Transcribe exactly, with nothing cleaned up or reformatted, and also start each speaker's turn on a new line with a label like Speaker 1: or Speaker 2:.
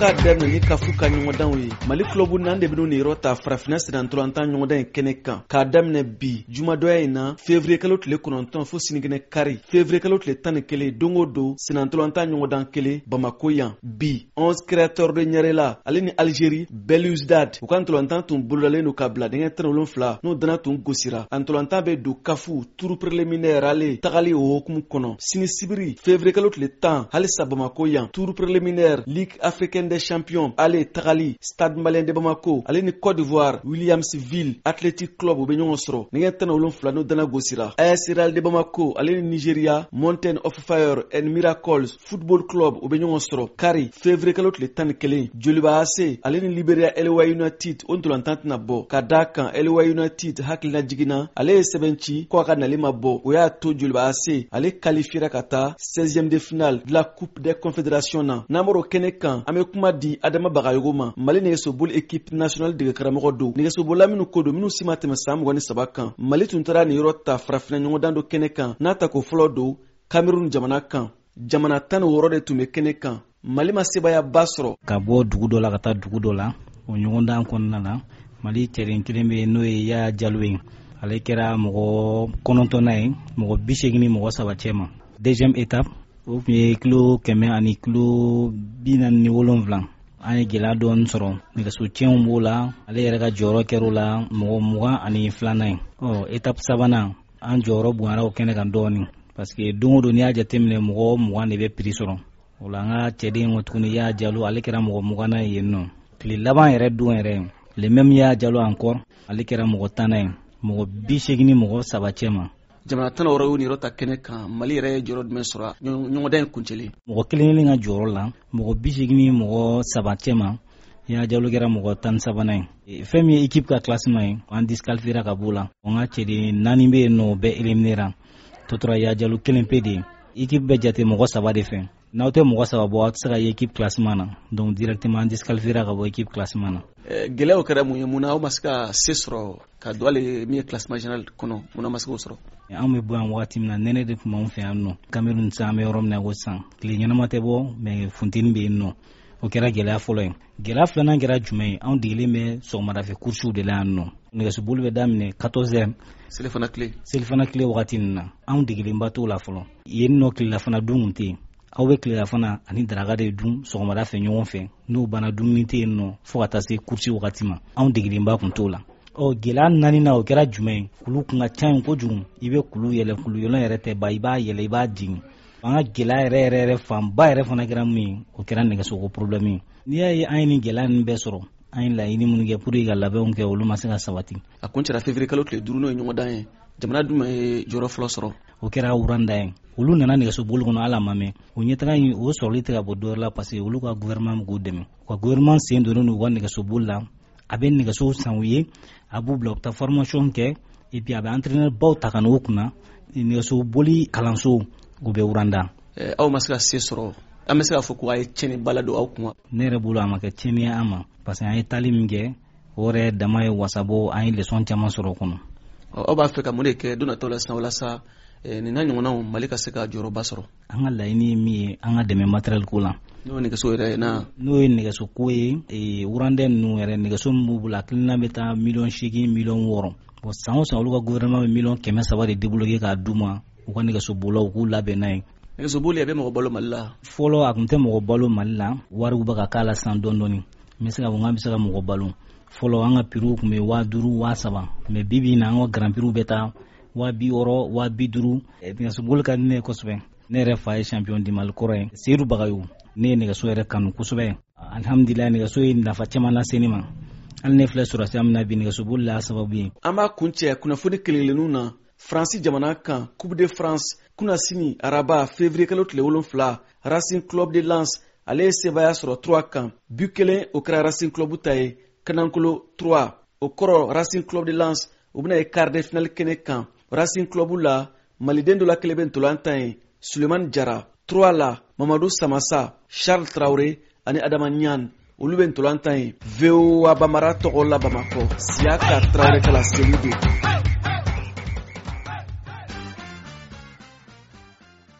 Speaker 1: ka dɛmɛ ni kafu ka ɲɔgɔndanw ye Mali club nan de binu ni yɔrɔ ta farafina sirantolantan ɲɔgɔndan in kɛnɛ kan k'a daminɛ bi jumadɔya in na février kalo tile kɔnɔntɔn fo sinikɛnɛ kari février kalo tile tan ni kelen don o don sirantolantan ɲɔgɔndan kelen Bamako yan bi onze créateurs de Ɲarela ale ni Algérie Belouizdad u ka ntolantan tun bolodalen do ka bila denkɛ tan ni wolonwula n'o dana tun gosira a ntolantan bɛ don kafu tour préliminaire ale tagali o hukumu kɔnɔ sini sibiri février kalo tile tan halisa Bamako yan tour préliminaire Ligue africaine des champions ale tagali Stade Malien de Bamako ale ni Côte d'Ivoire Williamsville Athletic Club u bɛ ɲɔgɔn sɔrɔ denkɛ tan ni wolonwula n'o dana gosira A S Real de Bamako ale ni Nigeria Mountain of Fire and Miracles Football Club u bɛ ɲɔgɔn sɔrɔ kari février kalo tile tan ni kelen Joliba A C ale ni Liberia Elwa United o ntolantan tɛna bɔ ka da kan Elwa United hakilina jiginna ale ye sɛbɛn ci ko a ka nali ma bɔ o y'a to Joliba A C ale qualifiera ka taa seizième de finale de la Coupe des Confédérations na n'amaro kɛnɛ kan an bɛ kuma di Adama Bagayogo ma Mali nɛgɛsoboli équipe nationale dege karamɔgɔ do nɛgɛsobola minnu ko do minnu si ma tɛmɛ san mugan ni saba kan Mali tun taara nin yɔrɔ ta farafina ɲɔgɔndan do kɛnɛ kan n'a ta ko fɔlɔ do Cameroun jamana kan jamana tan ni wɔɔrɔ de tun bɛ kɛnɛ kan Mali ma sebaya ba sɔrɔ
Speaker 2: ka bɔ dugu dɔ la ka taa dugu dɔ la o ɲɔgɔndan kɔnɔna na Mali cɛden kelen bɛ n'o ye Yaya Jalo ye ale kɛra mɔgɔ kɔnɔntɔnna ye mɔgɔ bi seegin ni mɔgɔ saba cɛ ma deuxième étape o tun ye kilo kɛmɛ ani kilo bi naani ni wolonwula an ye gɛlɛya dɔɔni sɔrɔ nɛgɛso tiɲɛw b'o la ale yɛrɛ ka jɔyɔrɔ kɛra o la mɔgɔ mugan ani filanan ye ɔ étape sabanan an jɔyɔrɔ bonyana o kɛnɛ kan dɔɔni parce que don o don n'i y'a jateminɛ mɔgɔ mugan de bɛ prix sɔrɔ o la an ka cɛden ko tuguni Yaya Jalo ale kɛra mɔgɔ mugannan ye yen nɔ tile laban yɛrɛ don yɛrɛ le même Yaya Jalo encore ale kɛra mɔgɔ tannan ye mɔgɔ bi seegin ni mɔgɔ saba cɛ ma
Speaker 1: jamana tan ni wɔɔrɔ y'u ni yɔrɔ ta kɛnɛ kan Mali yɛrɛ ye jɔyɔrɔ jumɛn sɔrɔ ɲɔgɔndan in kuncɛlen
Speaker 2: mɔgɔ kelen kelen ka jɔyɔrɔ la mɔgɔ bi seegin ni mɔgɔ saba cɛ ma Yaya Jalo kɛra mɔgɔ tan ni sabanan ye fɛn min ye équipe ka classement ye an disqualifiera ka b'o la an ka cɛden naani bɛ yen nɔ o bɛɛ éliminera to tora Yaya Jalo kelen pe de ye équipe bɛ jate mɔgɔ saba de fɛ n'aw tɛ mɔgɔ saba bɔ aw tɛ se ka ye équipe classement na donc directement an disqualifiera ka bɔ équipe classement na
Speaker 1: gɛlɛyaw kɛra mun ye mun na aw ma se ka se sɔrɔ ka don ale min ye classement général kɔnɔ mun na ma se k'o sɔrɔ
Speaker 2: an bɛ bɔ yan wagati min na nɛnɛ de tun b'anw fɛ yan nɔ Cameroun sisan an bɛ yɔrɔ min na ko sisan tile ɲɛnama tɛ bɔ mais funteni bɛ yen nɔ o kɛra gɛlɛya fɔlɔ ye gɛlɛya filanan kɛra jumɛn ye anw degelen bɛ sɔgɔmadafɛ courses de la yan nɔ nɛgɛsoboli bɛ daminɛ quatorze heures
Speaker 1: selifana tile
Speaker 2: selifana tile wagati ninnu na anw degelenba t'o la fɔlɔ yen nɔ tilelafana dun tun tɛ yen aw bɛ tilelafana ani daraka de dun sɔgɔmada fɛ ɲɔgɔn fɛ n'o banna dumuni tɛ yen nɔ fo ka taa se courses wagati ma anw degelenba tun t'o la ɔ gɛlɛya naani na o kɛra jumɛn ye kulu kun ka ca yen kojugu i bɛ kulu yɛlɛ kulu yɛlɛ yɛrɛ tɛ ban i b'a yɛlɛ i b'a jigin an ka gɛlɛya yɛrɛ yɛrɛ yɛrɛ fanba yɛrɛ fana kɛra mun ye o kɛra nɛgɛsoko problème ye n'i y'a ye an ye nin gɛlɛya ninnu bɛɛ sɔrɔ an ye laɲini minnu kɛ pour que ka labɛnw kɛ olu ma se ka sabati
Speaker 1: a kun cɛra février kalo tile duuru n'o ye ɲɔgɔndan ye jamana jumɛn ye jɔyɔrɔ fɔlɔ sɔrɔ
Speaker 2: o kɛra Uranda ye olu nana nɛgɛsoboli kɔnɔ ala ma mɛn o ɲɛtaga in o sɔrɔli tɛ ka bɔ dɔwɛrɛ la parce que olu ka gouvernement k'u dɛmɛ u ka gouvernement sen donnen u ka nɛgɛsoboli la a bɛ nɛgɛso san u ye a b'u bila u bɛ taa formation kɛ et puis a bɛ entraîneur baw ta ka n'o kunna nɛgɛsoboli kalanso u bɛ Uranda
Speaker 1: aw ma se ka se sɔrɔ an bɛ se k'a fɔ ko a ye tiɲɛni bala don aw kun
Speaker 2: ne yɛrɛ bolo a ma kɛ tiɲɛni ye an ma parce que an ye taali min kɛ o yɛrɛ dama ye wasabɔ an ye leçon caman sɔrɔ o kɔnɔ
Speaker 1: aw b'a fɛ ka mun de kɛ don nataw la sisan walasa nin n'a ɲɔgɔnnaw Mali ka se ka jɔyɔrɔba sɔrɔ
Speaker 2: an ka laɲini ye min ye an ka dɛmɛ matériel ko la
Speaker 1: n'o ye nɛgɛso yɛrɛ ye na
Speaker 2: n'o ye nɛgɛso ko ye Urandais ninnu yɛrɛ nɛgɛso min b'u bolo a kilina bɛ taa miliyɔn seegin miliyɔn wɔɔrɔ bon san o san olu ka gouvernement bɛ miliyɔn kɛmɛ saba de débloquer k'a d'u ma u ka nɛgɛsobolaw k'u labɛn n'a ye
Speaker 1: nɛgɛsoboli a bɛ mɔgɔ balo Mali la
Speaker 2: fɔlɔ a tun tɛ mɔgɔ balo Mali la wariw bɛ ka k'a la san dɔɔni dɔɔni n bɛ se ka fɔ n bɛ se ka mɔgɔ balo fɔlɔ an ka prix tun bɛ waa duuru waa saba mais bi bi in na an ka grand prix bɛ taa waa bi wɔɔrɔ waa bi duuru nɛgɛsoboli ka di ne ye kosɛbɛ ne yɛrɛ fa ye champion du Mali kɔrɔ ye Seydou Bagayogo ne ye nɛgɛso yɛrɛ kanu kosɛbɛ alhamdulilayi nɛgɛso ye nafa caman lase ne ma hali ne filɛ sɔrɔsiya min na bi nɛgɛsoboli la sababu ye
Speaker 1: an b'a kun cɛ kunnafoni kelen-kelenninw na Faransi jamana kan Coupe de France kuna sini araba février kalo tile wolonwula Racing Club de Lens ale ye sebaya sɔrɔ trois kan but kelen o kɛra Racing Club ta ye Kanankolo trois o kɔrɔ Racing Club de Lens u bɛna ye quart de finale kɛnɛ kan Racing Club la maliden dɔ la kelen bɛ ntolantan ye Sulemani Jara trois la Mamadou Samassa Charles Traoré ani Adama Niane olu bɛ ntolantan ye V O A Bamara tɔgɔ la Bamakɔ Siaka Traoré kala seli de